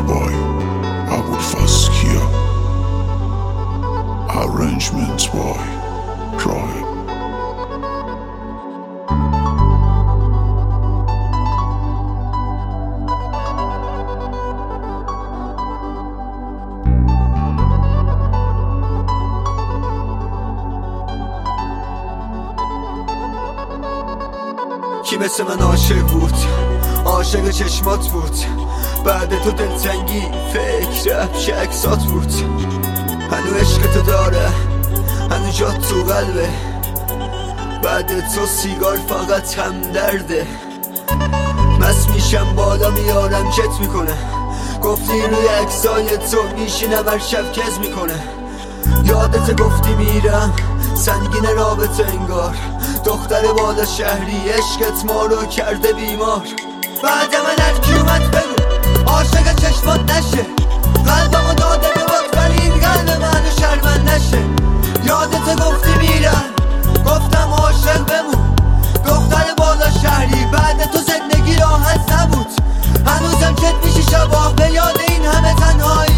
by Abulfazkia. Arrangements by Tribe. کی مثل من عاشق بود، عاشق چشمات بود، بعد تو دلتنگی فکر که عکسات بود. هنو عشق تو داره، هنو جات تو قلبه، بعد تو سیگار فقط هم درده. مست میشم بالا میارم کت میکنه، گفتی روی عکسای تو میشینم هر شب کز میکنه. یادت گفتی میرم سنگین رابطه انگار، دختر بالا شهری عشقت ما رو کرده بیمار. بعد من هرکی اومد بگو عاشق چشمات نشه، قلبمو داده به وقت ولی این قلب منو شرمن نشه. یادت گفتی میرم گفتم عاشق بمون، دختر بالا شهری بعد تو زندگی راحت نبود. هنوزم چت میشی شبا به یاد این همه تنهایی.